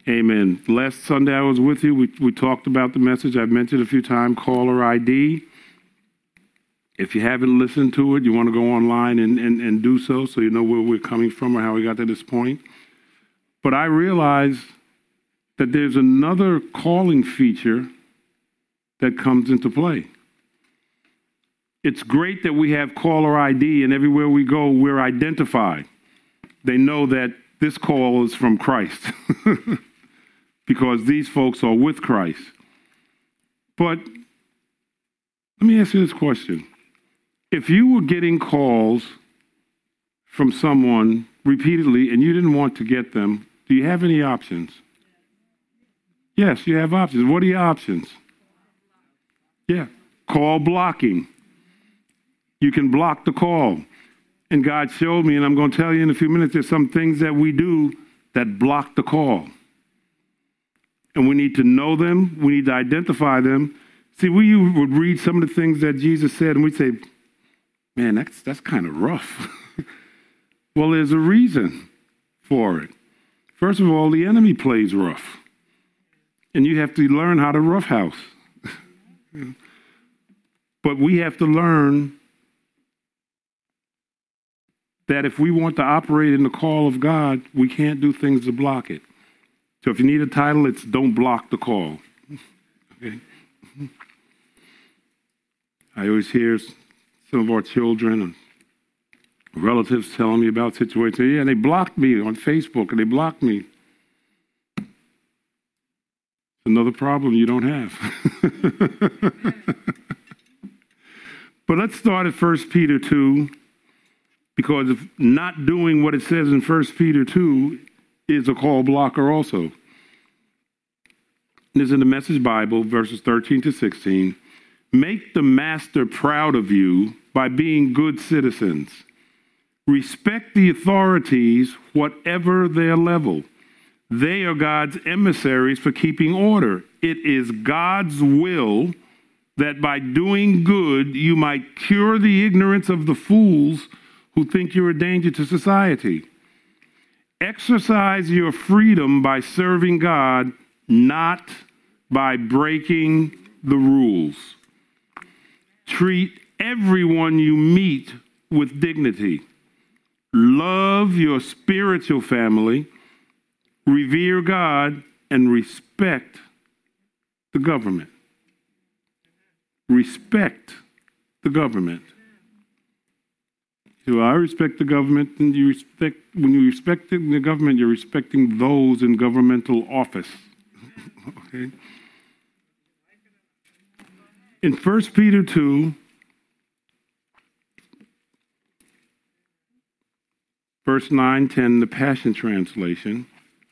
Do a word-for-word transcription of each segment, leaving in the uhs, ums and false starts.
Amen. Last Sunday I was with you. We, we talked about the message. I've mentioned a few times, caller I D. If you haven't listened to it, you want to go online and, and, and do so, so you know where we're coming from or how we got to this point. But I realized that there's another calling feature that comes into play. It's great that we have caller I D, and everywhere we go, we're identified. They know that this call is from Christ because these folks are with Christ. But let me ask you this question. If you were getting calls from someone repeatedly and you didn't want to get them, do you have any options? Yes, you have options. What are your options? Yeah, call blocking. You can block the call. And God showed me, and I'm going to tell you in a few minutes, there's some things that we do that block the call. And we need to know them. We need to identify them. See, we would read some of the things that Jesus said, and we'd say, man, that's, that's kind of rough. Well, there's a reason for it. First of all, the enemy plays rough. And you have to learn how to roughhouse. But we have to learn that if we want to operate in the call of God, we can't do things to block it. So if you need a title, it's Don't Block the Call. Okay? I always hear some of our children and relatives telling me about situations. Yeah, they blocked me on Facebook, and they blocked me. Another problem you don't have. But let's start at First Peter two. Because if not doing what it says in First Peter two is a call blocker also. This is in the Message Bible, verses thirteen to sixteen. Make the master proud of you by being good citizens. Respect the authorities, whatever their level. They are God's emissaries for keeping order. It is God's will that by doing good you might cure the ignorance of the fools who think you're a danger to society. Exercise your freedom by serving God, not by breaking the rules. Treat everyone you meet with dignity. Love your spiritual family. Revere God and respect the government. Respect the government. So I respect the government, and you respect, when you respect the government, you're respecting those in governmental office. Okay? In First Peter two, verse nine, ten, the Passion Translation.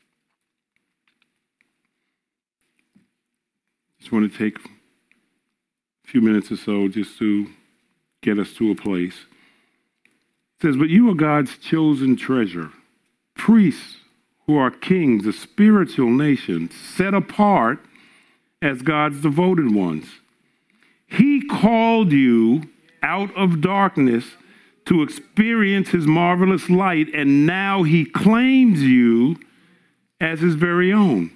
Just want to take a few minutes or so just to get us to a place. It says, but you are God's chosen treasure, priests who are kings, a spiritual nation, set apart as God's devoted ones. He called you out of darkness to experience his marvelous light, and now he claims you as his very own.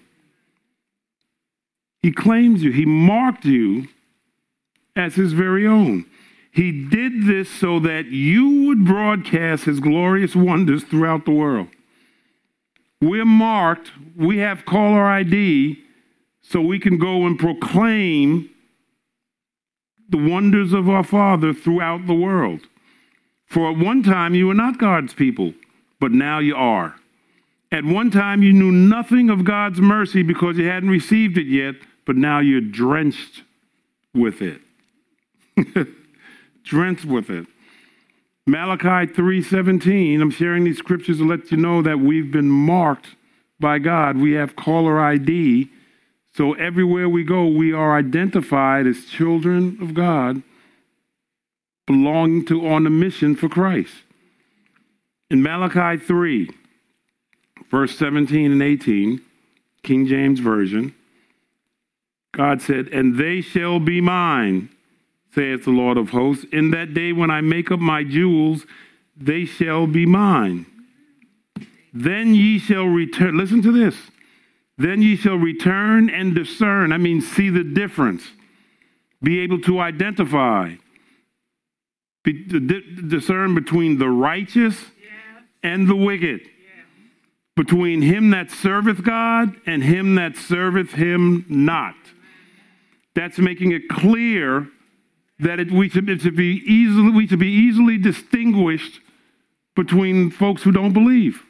He claims you. He marked you as his very own. He did this so that you would broadcast his glorious wonders throughout the world. We're marked. We have caller I D so we can go and proclaim the wonders of our Father throughout the world. For at one time you were not God's people, but now you are. At one time you knew nothing of God's mercy because you hadn't received it yet, but now you're drenched with it. Drenched with it. Malachi three seventeen, I'm sharing these scriptures to let you know that we've been marked by God. We have caller I D. So everywhere we go, we are identified as children of God, belonging to on a mission for Christ. In Malachi three, verse seventeen and eighteen, King James Version, God said, and they shall be mine, saith the Lord of hosts. In that day when I make up my jewels, they shall be mine. Then ye shall return. Listen to this. Then ye shall return and discern. I mean, see the difference. Be able to identify. Be, d- discern between the righteous yeah. and the wicked. Yeah. Between him that serveth God and him that serveth him not. That's making it clear that it, we, should, it should be easily, we should be easily distinguished between folks who don't believe.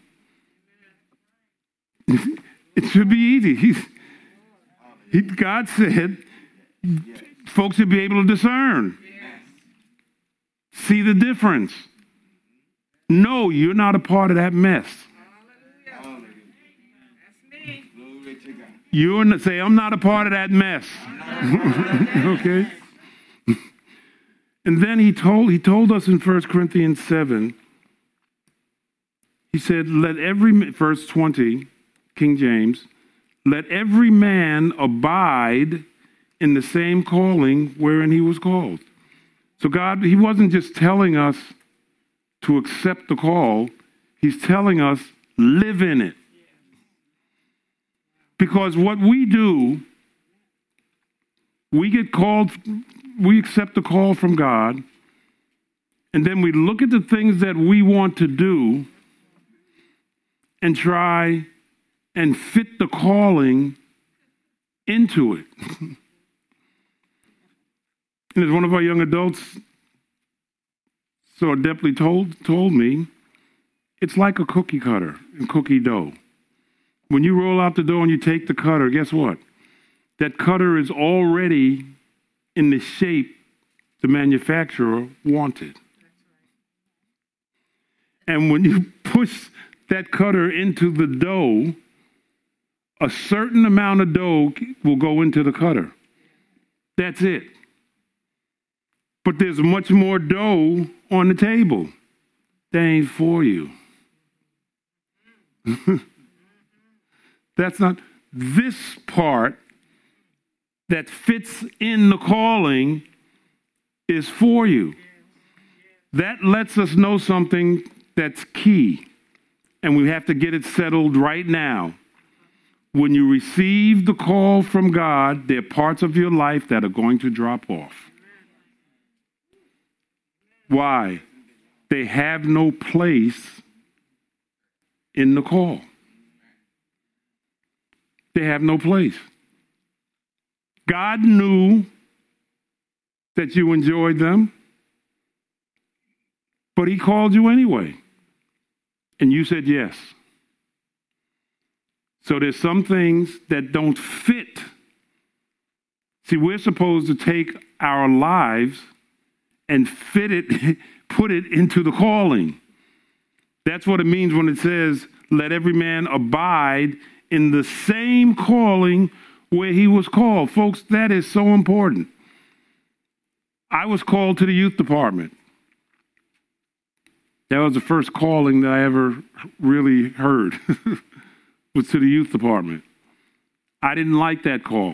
It should be easy. He's, he, God said folks should be able to discern. See the difference. No, you're not a part of that mess. You're not, say, I'm not a part of that mess. Okay? And then he told he told us in First Corinthians seven, he said, let every, verse twenty, King James, let every man abide in the same calling wherein he was called. So God, he wasn't just telling us to accept the call. He's telling us, live in it. Because what we do, we get called, we accept the call from God, and then we look at the things that we want to do and try and fit the calling into it. And as one of our young adults so adeptly told, told me, it's like a cookie cutter and cookie dough. When you roll out the dough and you take the cutter, guess what? That cutter is already in the shape the manufacturer wanted. And when you push that cutter into the dough, a certain amount of dough will go into the cutter. That's it. But there's much more dough on the table. That ain't for you. That's not this part that fits in the calling is for you. That lets us know something that's key, and we have to get it settled right now. When you receive the call from God, there are parts of your life that are going to drop off. Why? They have no place in the call. They have no place. God knew that you enjoyed them, but he called you anyway. And you said yes. So there's some things that don't fit. See, we're supposed to take our lives and fit it, put it into the calling. That's what it means when it says, let every man abide in the same calling where he was called. Folks, that is so important. I was called to the youth department. That was the first calling that I ever really heard, was to the youth department. I didn't like that call.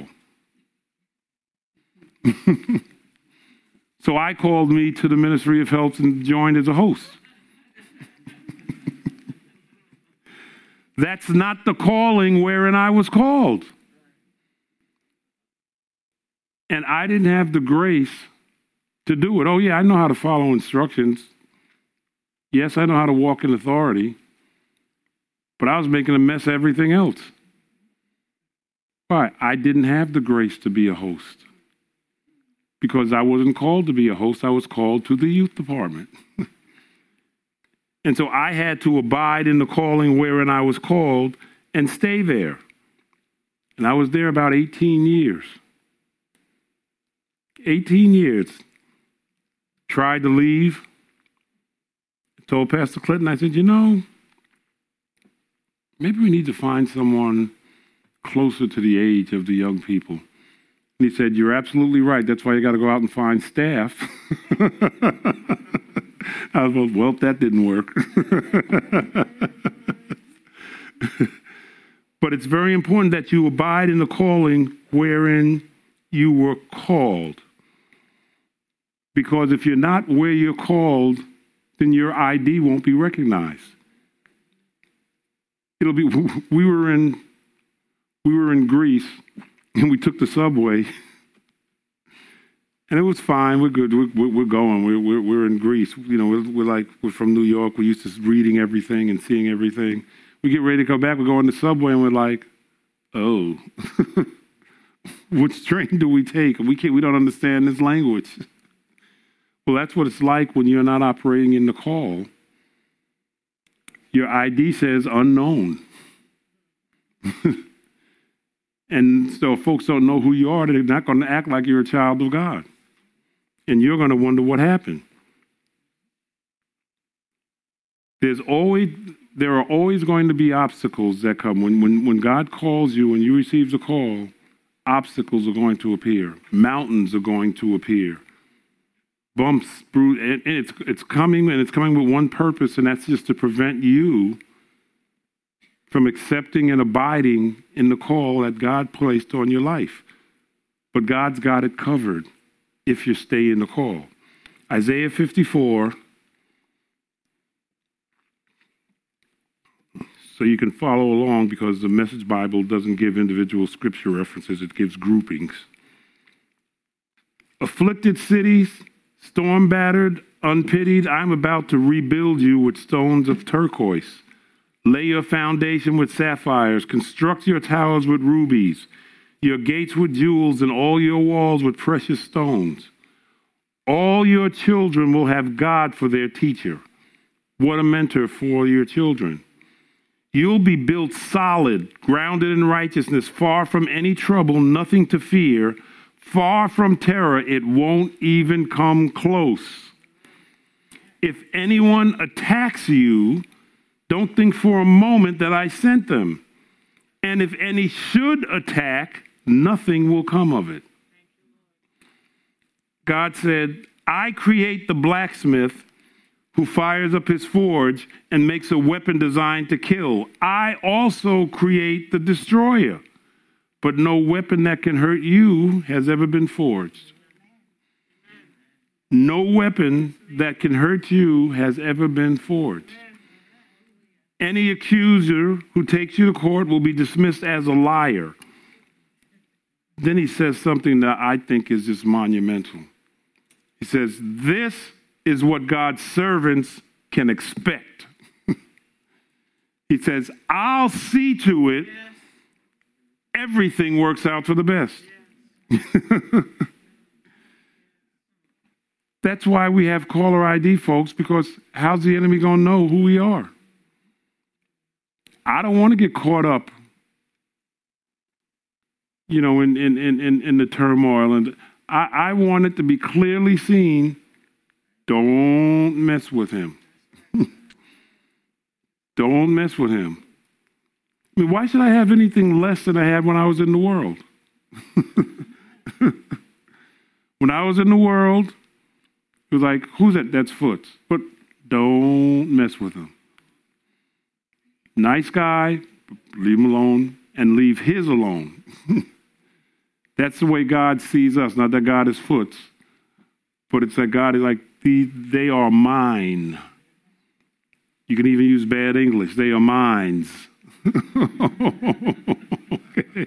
So I called me to the Ministry of Health and joined as a host. That's not the calling wherein I was called. And I didn't have the grace to do it. Oh, yeah, I know how to follow instructions. Yes, I know how to walk in authority. But I was making a mess of everything else. Why? I didn't have the grace to be a host. Because I wasn't called to be a host. I was called to the youth department. And so I had to abide in the calling wherein I was called and stay there. And I was there about eighteen years. eighteen years. Tried to leave. Told Pastor Clinton, I said, you know, maybe we need to find someone closer to the age of the young people. And he said, you're absolutely right. That's why you got to go out and find staff. I was like, well, that didn't work. But it's very important that you abide in the calling wherein you were called. Because if you're not where you're called, then your I D won't be recognized. It'll be, we were in, We were in Greece, and we took the subway, and it was fine. We're good. We're, we're going. We're, we're, we're in Greece. You know, we're, we're like, we're from New York. We're used to reading everything and seeing everything. We get ready to go back. We go on the subway, and we're like, oh, which train do we take? We can't. We don't understand this language. Well, that's what it's like when you're not operating in the call. Your I D says unknown. And so if folks don't know who you are, they're not going to act like you're a child of God. And you're going to wonder what happened. There's always, there are always going to be obstacles that come. When, when, when God calls you and you receive the call, obstacles are going to appear. Mountains are going to appear. Bumps, bruise, and it's, it's coming, and it's coming with one purpose, and that's just to prevent you from accepting and abiding in the call that God placed on your life. But God's got it covered if you stay in the call. Isaiah fifty-four, so you can follow along because the Message Bible doesn't give individual scripture references, it gives groupings. Afflicted cities, storm-battered, unpitied, I'm about to rebuild you with stones of turquoise. Lay your foundation with sapphires. Construct your towers with rubies, your gates with jewels, and all your walls with precious stones. All your children will have God for their teacher. What a mentor for your children. You'll be built solid, grounded in righteousness, far from any trouble, nothing to fear. Far from terror, it won't even come close. If anyone attacks you, don't think for a moment that I sent them. And if any should attack, nothing will come of it. God said, I create the blacksmith who fires up his forge and makes a weapon designed to kill. I also create the destroyer, but no weapon that can hurt you has ever been forged. No weapon that can hurt you has ever been forged. Any accuser who takes you to court will be dismissed as a liar. Then he says something that I think is just monumental. He says, this is what God's servants can expect. He says, I'll see to it everything works out for the best. That's why we have caller I D, folks, because how's the enemy going to know who we are? I don't want to get caught up, you know, in, in, in, in the turmoil. And I, I want it to be clearly seen. Don't mess with him. Don't mess with him. I mean, why should I have anything less than I had when I was in the world? When I was in the world, it was like, who's that? That's Foots. But don't mess with him. Nice guy, leave him alone, and leave his alone. That's the way God sees us. Not that God is Foots, but it's that God is like, they are mine. You can even use bad English. They are mines. Okay.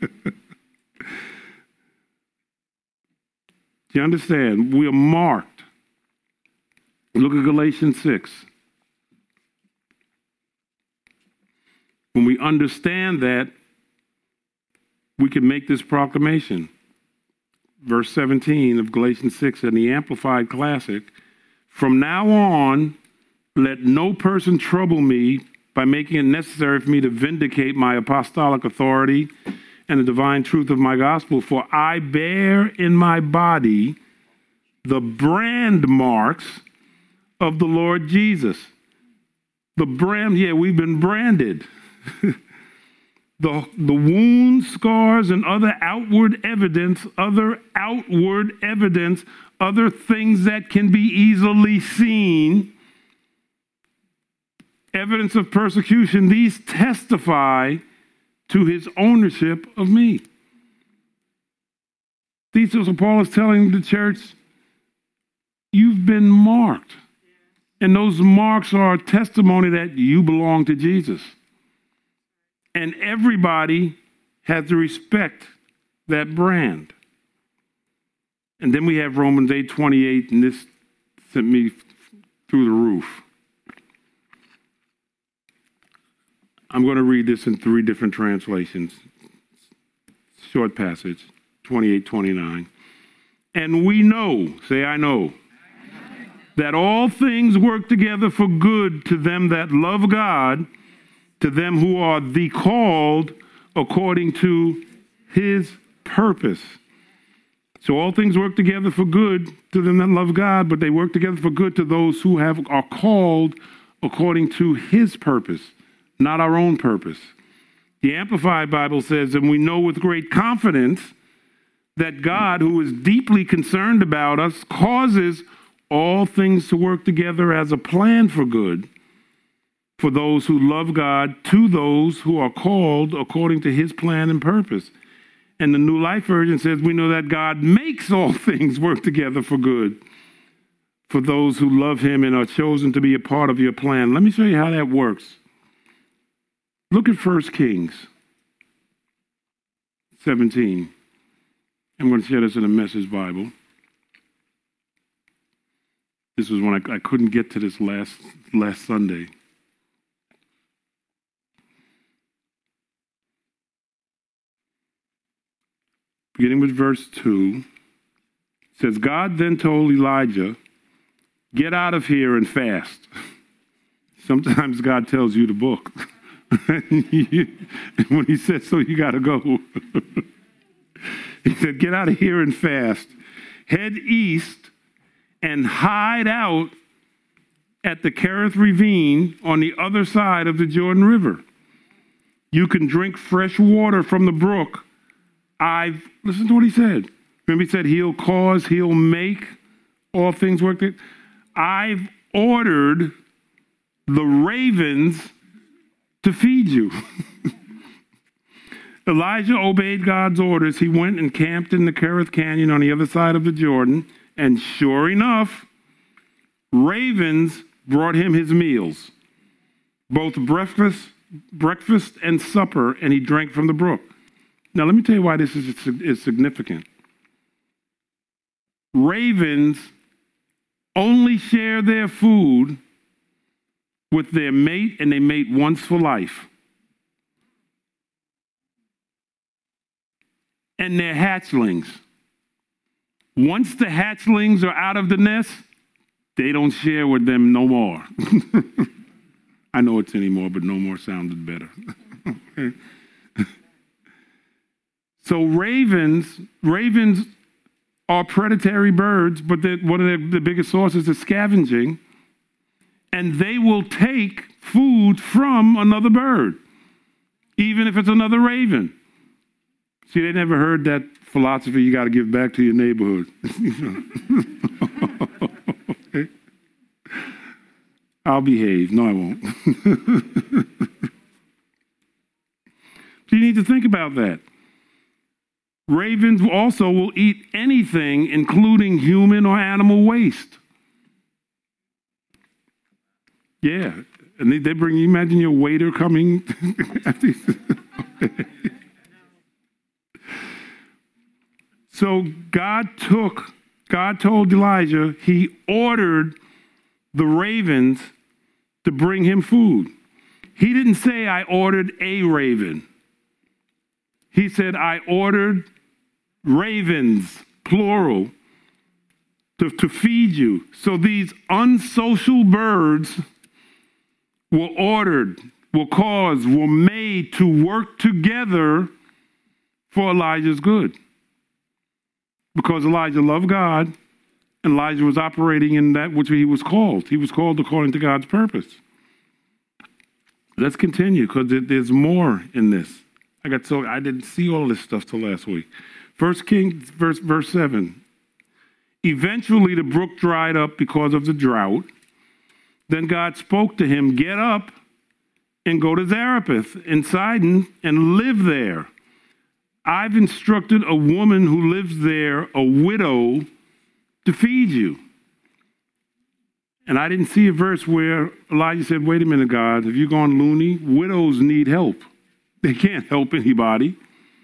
Do you understand? We are marked. Look at Galatians six. When we understand that, we can make this proclamation. Verse seventeen of Galatians six in the Amplified Classic. From now on, let no person trouble me by making it necessary for me to vindicate my apostolic authority and the divine truth of my gospel, for I bear in my body the brand marks of the Lord Jesus. The brand, yeah, we've been branded. the, the wounds, scars, and other outward evidence, other outward evidence, other things that can be easily seen, evidence of persecution, these testify to his ownership of me. These are what Paul is telling the church, you've been marked. And those marks are a testimony that you belong to Jesus. And everybody has to respect that brand. And then we have Romans eight twenty-eight, and this sent me through the roof. I'm going to read this in three different translations. Short passage, twenty-eight twenty-nine. And we know, say I know, that all things work together for good to them that love God, to them who are the called according to his purpose. So all things work together for good to them that love God, but they work together for good to those who have are called according to his purpose, not our own purpose. The Amplified Bible says, and we know with great confidence that God, who is deeply concerned about us, causes all things to work together as a plan for good for those who love God, to those who are called according to his plan and purpose. And the New Life Version says, we know that God makes all things work together for good for those who love him and are chosen to be a part of your plan. Let me show you how that works. Look at First Kings seventeen. I'm going to share this in the Message Bible. This was when I, I couldn't get to this last last Sunday. Beginning with verse two, it says, God then told Elijah, get out of here and fast. Sometimes God tells you to book. And when he says so, you got to go. He said, get out of here and fast. Head east and hide out at the Kerith Ravine on the other side of the Jordan River. You can drink fresh water from the brook. I've, listen to what he said. Remember he said he'll cause, he'll make all things work. There. I've ordered the ravens to feed you. Elijah obeyed God's orders. He went and camped in the Kerith Canyon on the other side of the Jordan. And sure enough, ravens brought him his meals, both breakfast, breakfast and supper, and he drank from the brook. Now, let me tell you why this is, is significant. Ravens only share their food with their mate, and they mate once for life. And their hatchlings. Once the hatchlings are out of the nest, they don't share with them no more. I know it's anymore, but no more sounded better. So ravens, ravens are predatory birds, but one of their, the biggest sources is scavenging, and they will take food from another bird, even if it's another raven. See, they never heard that philosophy, you got to give back to your neighborhood. Okay. I'll behave. No, I won't. So you need to think about that. Ravens also will eat anything, including human or animal waste. Yeah. And they, they bring, you imagine your waiter coming. So God took, God told Elijah, he ordered the ravens to bring him food. He didn't say, I ordered a raven. He said, I ordered ravens, plural, to, to feed you. So these unsocial birds were ordered, were caused, were made to work together for Elijah's good. Because Elijah loved God, and Elijah was operating in that which he was called. He was called according to God's purpose. Let's continue, because there's more in this. I got so I didn't see all this stuff till last week. First Kings, verse verse seven. Eventually, the brook dried up because of the drought. Then God spoke to him, "Get up and go to Zarephath in Sidon and live there. I've instructed a woman who lives there, a widow, to feed you." And I didn't see a verse where Elijah said, wait a minute, God, have you gone loony? Widows need help. They can't help anybody.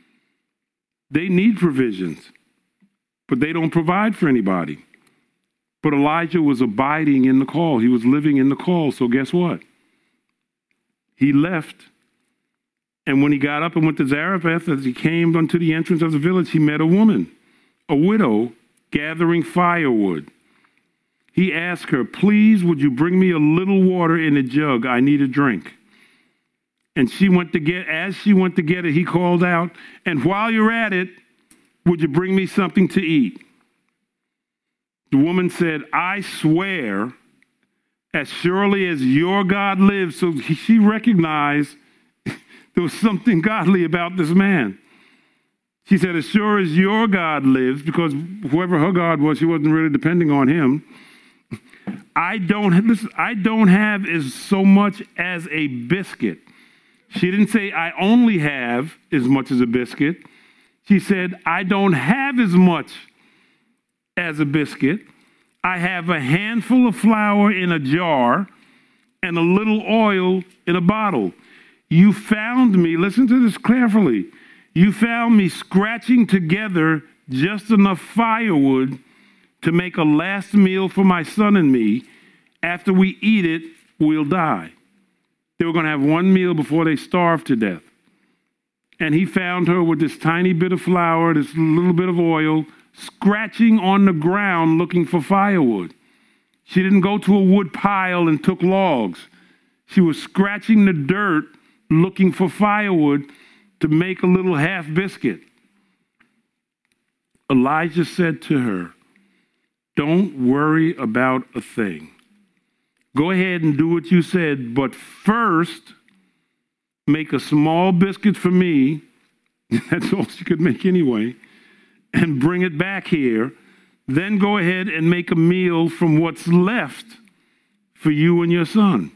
They need provisions, but they don't provide for anybody. But Elijah was abiding in the call. He was living in the call. So guess what? He left. And when he got up and went to Zarephath, as he came unto the entrance of the village, he met a woman, a widow, gathering firewood. He asked her, please, would you bring me a little water in a jug? I need a drink. And she went to get, as she went to get it, he called out, and while you're at it, would you bring me something to eat? The woman said, I swear, as surely as your God lives. So she recognized there was something godly about this man. She said, as sure as your God lives, because whoever her God was, she wasn't really depending on him. I don't, listen, I don't have as so much as a biscuit. She didn't say, I only have as much as a biscuit. She said, I don't have as much as a biscuit. I have a handful of flour in a jar and a little oil in a bottle. You found me, listen to this carefully, you found me scratching together just enough firewood to make a last meal for my son and me. After we eat it, we'll die. They were going to have one meal before they starved to death. And he found her with this tiny bit of flour, this little bit of oil, scratching on the ground looking for firewood. She didn't go to a wood pile and took logs. She was scratching the dirt looking for firewood to make a little half biscuit. Elijah said to her, don't worry about a thing. Go ahead and do what you said, but first make a small biscuit for me. That's all she could make anyway. And bring it back here. Then go ahead and make a meal from what's left for you and your son.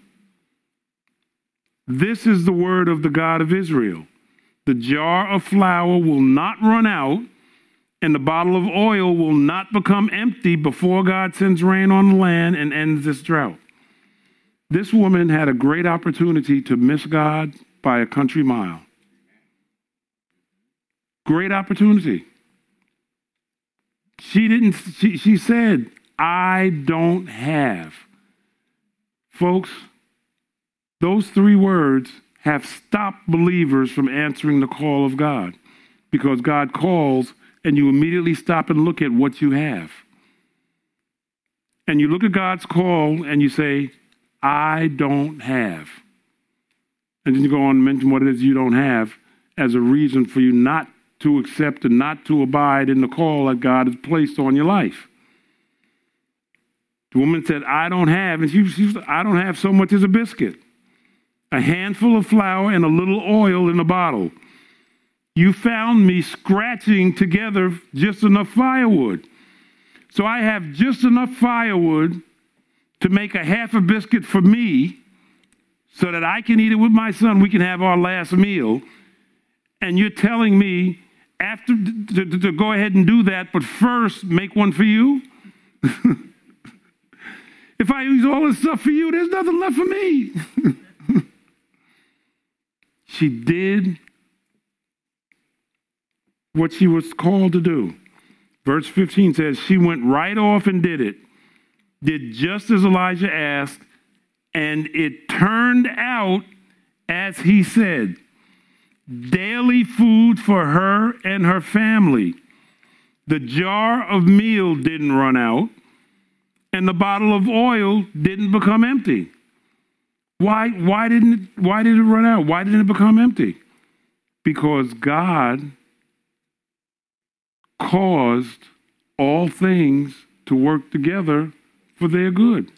This is the word of the God of Israel. The jar of flour will not run out, and the bottle of oil will not become empty before God sends rain on the land and ends this drought. This woman had a great opportunity to miss God by a country mile. Great opportunity. She didn't, she, she said, I don't have. Folks, those three words have stopped believers from answering the call of God, because God calls and you immediately stop and look at what you have. And you look at God's call and you say, I don't have. And then you go on and mention what it is you don't have as a reason for you not to accept and not to abide in the call that God has placed on your life. The woman said, I don't have, and she, she said, I don't have so much as a biscuit, a handful of flour and a little oil in a bottle. You found me scratching together just enough firewood. So I have just enough firewood to make a half a biscuit for me so that I can eat it with my son. We can have our last meal. And you're telling me after to, to, to go ahead and do that, but first make one for you? If I use all this stuff for you, there's nothing left for me. She did what she was called to do. Verse fifteen says, she went right off and did it, did just as Elijah asked, and it turned out as he said. Daily food for her and her family. The jar of meal didn't run out, and the bottle of oil didn't become empty. Why, why didn't it, why did it run out? Why didn't it become empty? Because God caused all things to work together for their good.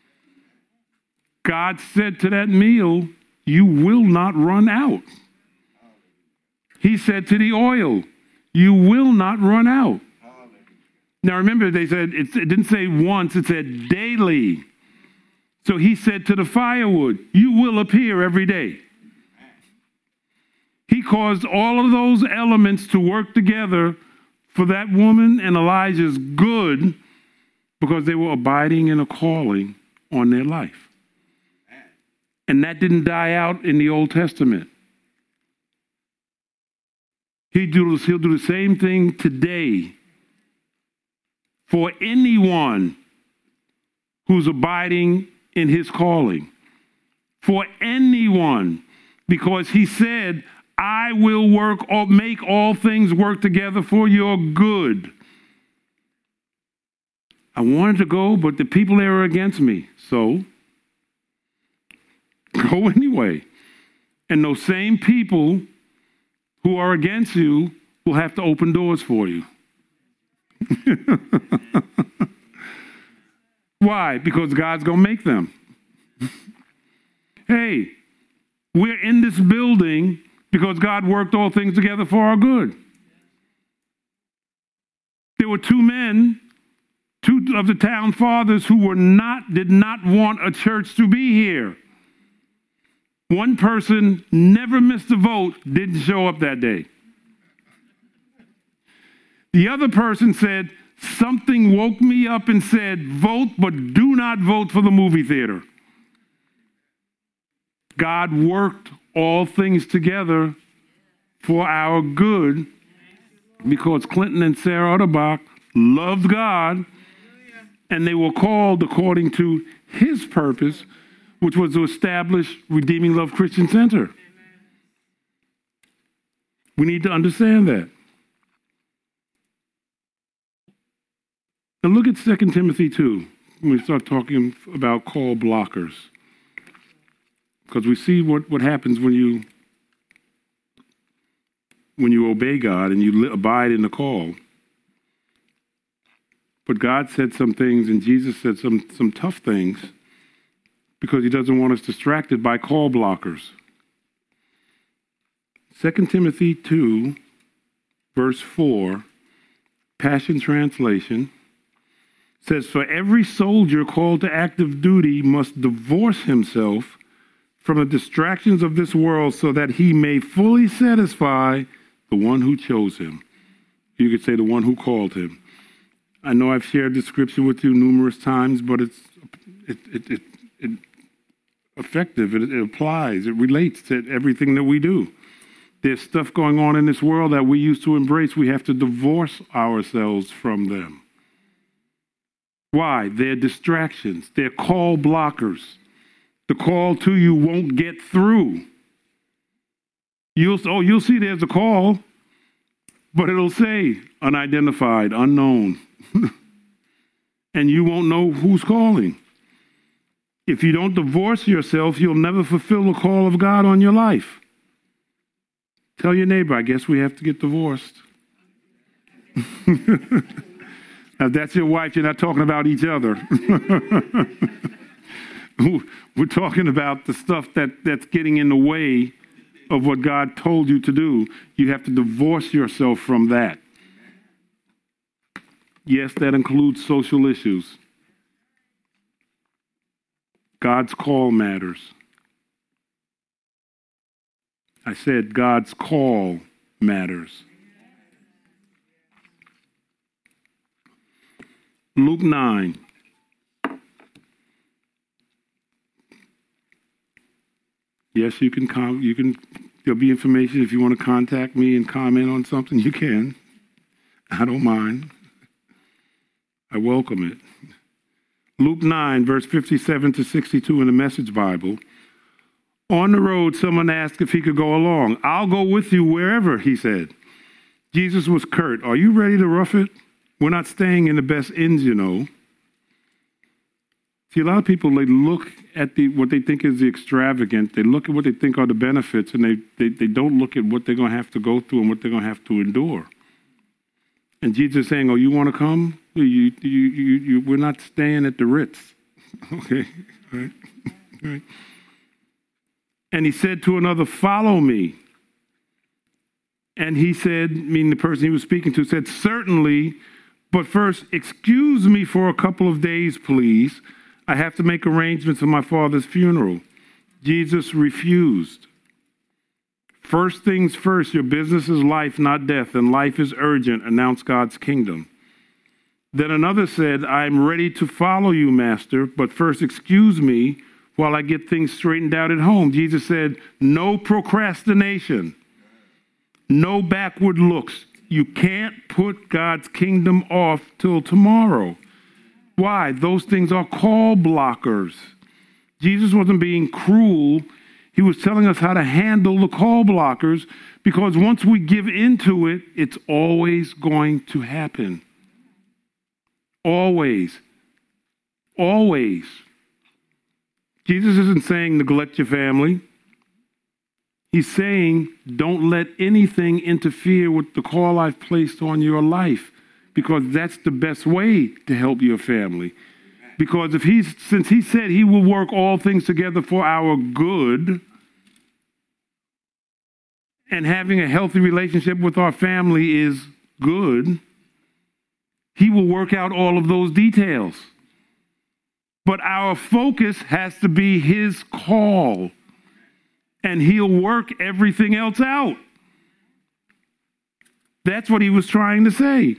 God said to that meal, you will not run out. He said to the oil, you will not run out. Now remember, they said, it, it didn't say once, it said daily. So he said to the firewood, you will appear every day. He caused all of those elements to work together for that woman and Elijah's good, because they were abiding in a calling on their life. And that didn't die out in the Old Testament. He do, he'll do the same thing today for anyone who's abiding in his calling. For anyone, because he said, I will work or make all things work together for your good. I wanted to go, but the people there are against me. So, go anyway. And those same people who are against you will have to open doors for you. Why? Because God's going to make them. Hey, we're in this building because God worked all things together for our good. There were two men, two of the town fathers who were not, did not want a church to be here. One person never missed a vote, didn't show up that day. The other person said, something woke me up and said, vote, but do not vote for the movie theater. God worked all things together for our good because Clinton and Sarah Utterbach loved God and they were called according to his purpose, which was to establish Redeeming Love Christian Center. We need to understand that. And look at Second Timothy two when we start talking about call blockers. Because we see what, what happens when you when you obey God and you li- abide in the call. But God said some things and Jesus said some, some tough things because he doesn't want us distracted by call blockers. Second Timothy two, verse four, Passion Translation, says, for every soldier called to active duty must divorce himself from the distractions of this world so that he may fully satisfy the one who chose him. You could say the one who called him. I know I've shared this scripture with you numerous times, but it's it, it, it, it effective. It, it applies. It relates to everything that we do. There's stuff going on in this world that we used to embrace. We have to divorce ourselves from them. Why? They're distractions. They're call blockers. The call to you won't get through. You'll, oh, you'll see there's a call, but it'll say unidentified, unknown. And you won't know who's calling. If you don't divorce yourself, you'll never fulfill the call of God on your life. Tell your neighbor, I guess we have to get divorced. Now, if that's your wife, you're not talking about each other. We're talking about the stuff that, that's getting in the way of what God told you to do. You have to divorce yourself from that. Yes, that includes social issues. God's call matters. I said God's call matters. Luke nine. Yes, you can com- you can there'll be information if you want to contact me and comment on something, you can. I don't mind. I welcome it. Luke nine, verse fifty-seven to sixty-two in the Message Bible. On the road, someone asked if he could go along. I'll go with you wherever, he said. Jesus was curt. Are you ready to rough it? We're not staying in the best inns, you know. See, a lot of people, they look at the what they think is the extravagant. They look at what they think are the benefits, and they, they, they don't look at what they're going to have to go through and what they're going to have to endure. And Jesus is saying, oh, you want to come? You, you, you, you, we're not staying at the Ritz. Okay? All right? All right. And he said to another, follow me. And he said, meaning the person he was speaking to, said, certainly, but first, excuse me for a couple of days, please. I have to make arrangements for my father's funeral. Jesus refused. First things first, your business is life, not death, and life is urgent. Announce God's kingdom. Then another said, I'm ready to follow you, Master, but first excuse me while I get things straightened out at home. Jesus said, no procrastination. No backward looks. You can't put God's kingdom off till tomorrow. Why? Those things are call blockers. Jesus wasn't being cruel. He was telling us how to handle the call blockers, because once we give into it, it's always going to happen. Always. Always. Jesus isn't saying neglect your family. He's saying don't let anything interfere with the call I've placed on your life, because that's the best way to help your family. Because if he's, since he said he will work all things together for our good, and having a healthy relationship with our family is good, he will work out all of those details. But our focus has to be his call, and he'll work everything else out. That's what he was trying to say.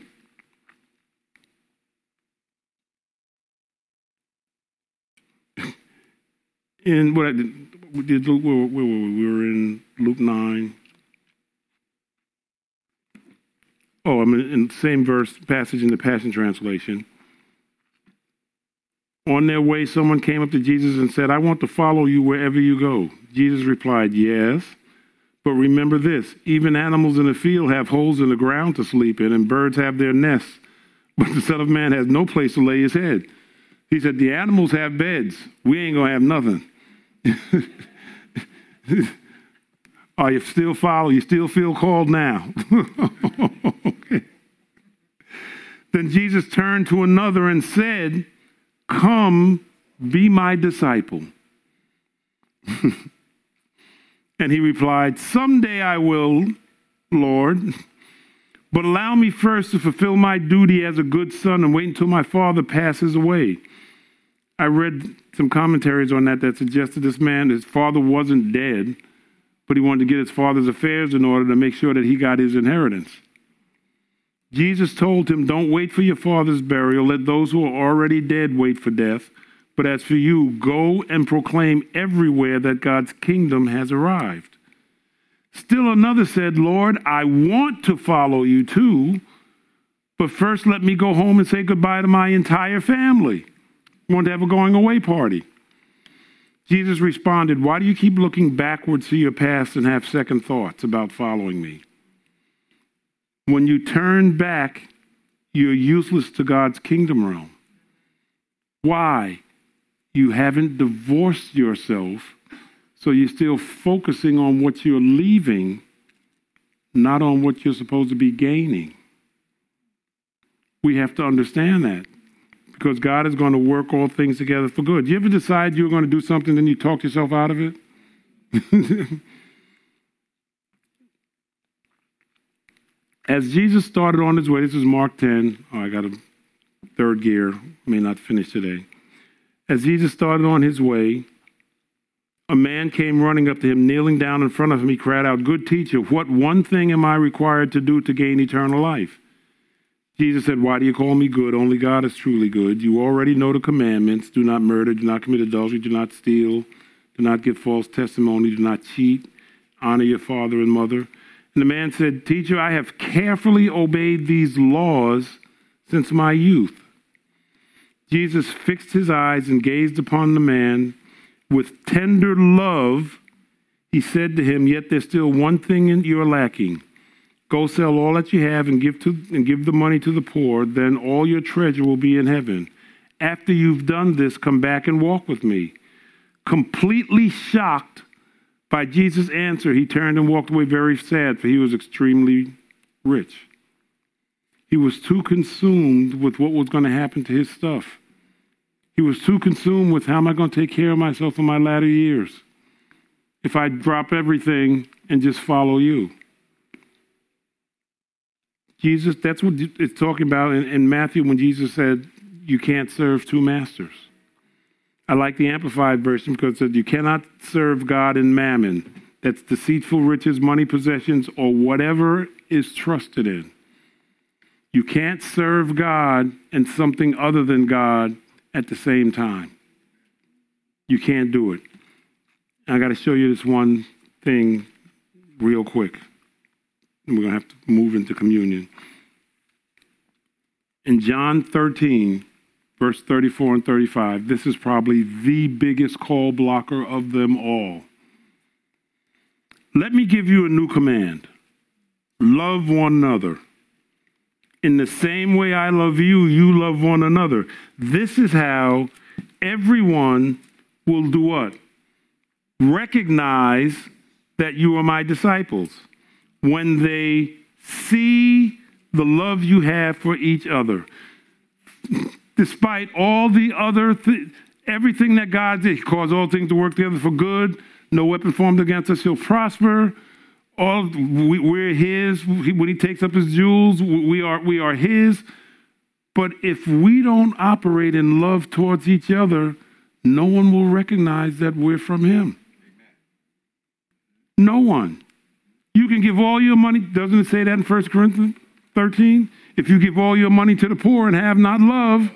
In what I did, we did Luke, where, where were we? We were in Luke nine. Oh, I'm in, in the same verse, passage in the Passion Translation. On their way, someone came up to Jesus and said, I want to follow you wherever you go. Jesus replied, yes, but remember this, even animals in the field have holes in the ground to sleep in, and birds have their nests, but the Son of Man has no place to lay his head. He said, the animals have beds. We ain't going to have nothing. Are you still follow? You still feel called now? Okay. Then Jesus turned to another and said, come, be my disciple. And he replied, someday I will, Lord, but allow me first to fulfill my duty as a good son and wait until my father passes away. I read some commentaries on that that suggested this man, his father wasn't dead, but he wanted to get his father's affairs in order to make sure that he got his inheritance. Jesus told him, don't wait for your father's burial. Let those who are already dead wait for death. But as for you, go and proclaim everywhere that God's kingdom has arrived. Still another said, Lord, I want to follow you too, but first let me go home and say goodbye to my entire family. I want to have a going away party. Jesus responded, why do you keep looking backwards to your past and have second thoughts about following me? When you turn back, you're useless to God's kingdom realm. Why? You haven't divorced yourself, so you're still focusing on what you're leaving, not on what you're supposed to be gaining. We have to understand that, because God is going to work all things together for good. You ever decide you're going to do something, then you talk yourself out of it? As Jesus started on his way, this is Mark ten. Oh, I got a third gear. May not finish today. As Jesus started on his way, a man came running up to him, kneeling down in front of him. He cried out, good teacher, what one thing am I required to do to gain eternal life? Jesus said, why do you call me good? Only God is truly good. You already know the commandments. Do not murder, do not commit adultery, do not steal, do not give false testimony, do not cheat, honor your father and mother. And the man said, teacher, I have carefully obeyed these laws since my youth. Jesus fixed his eyes and gazed upon the man. With tender love, he said to him, yet there's still one thing you're lacking. Go sell all that you have and give to and give the money to the poor, then all your treasure will be in heaven. After you've done this, come back and walk with me. Completely shocked by Jesus' answer, he turned and walked away very sad, for he was extremely rich. He was too consumed with what was going to happen to his stuff. He was too consumed with how am I going to take care of myself in my latter years if I drop everything and just follow you. Jesus, that's what it's talking about in, in Matthew when Jesus said, you can't serve two masters. I like the Amplified version because it said you cannot serve God and mammon. That's deceitful riches, money, possessions, or whatever is trusted in. You can't serve God and something other than God at the same time. You can't do it. I got to show you this one thing real quick. And we're going to have to move into communion. In John thirteen, verse thirty-four and thirty-five, this is probably the biggest call blocker of them all. Let me give you a new command. Love one another. In the same way I love you, you love one another. This is how everyone will do what? Recognize that you are my disciples. When they see the love you have for each other. Despite all the other, th- everything that God did, he caused all things to work together for good. No weapon formed against us shall prosper. All we, we're his. When he takes up his jewels, we are we are his. But if we don't operate in love towards each other, no one will recognize that we're from him. No one. You can give all your money. Doesn't it say that in First Corinthians thirteen? If you give all your money to the poor and have not love,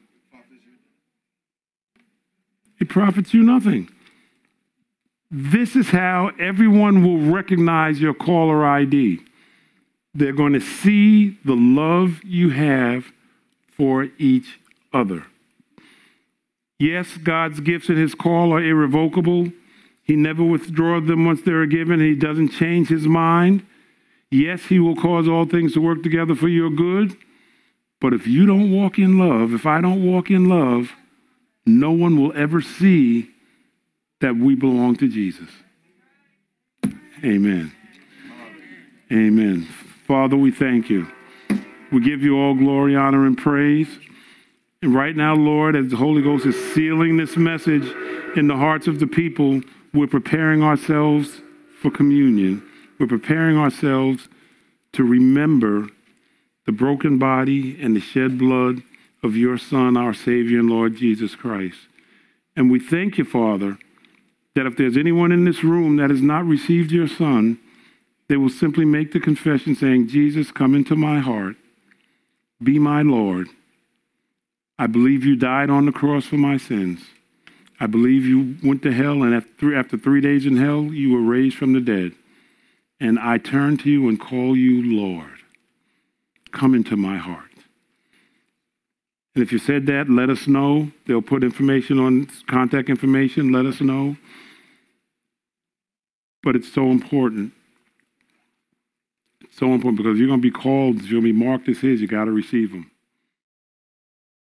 it profits you nothing. This is how everyone will recognize your caller I D. They're going to see the love you have for each other. Yes, God's gifts and his call are irrevocable. He never withdraws them once they're given. He doesn't change his mind. Yes, he will cause all things to work together for your good. But if you don't walk in love, if I don't walk in love, no one will ever see that we belong to Jesus. Amen. Amen. Father, we thank you. We give you all glory, honor, and praise. And right now, Lord, as the Holy Ghost is sealing this message in the hearts of the people, we're preparing ourselves for communion. We're preparing ourselves to remember the broken body and the shed blood of your Son, our Savior and Lord Jesus Christ. And we thank you, Father, that if there's anyone in this room that has not received your Son, they will simply make the confession saying, Jesus, come into my heart. Be my Lord. I believe you died on the cross for my sins. I believe you went to hell, and after three, after three days in hell, you were raised from the dead. And I turn to you and call you Lord. Come into my heart. And if you said that, let us know. They'll put information on, contact information, let us know. But it's so important. It's so important because you're going to be called, you're going to be marked as his. You got to receive him.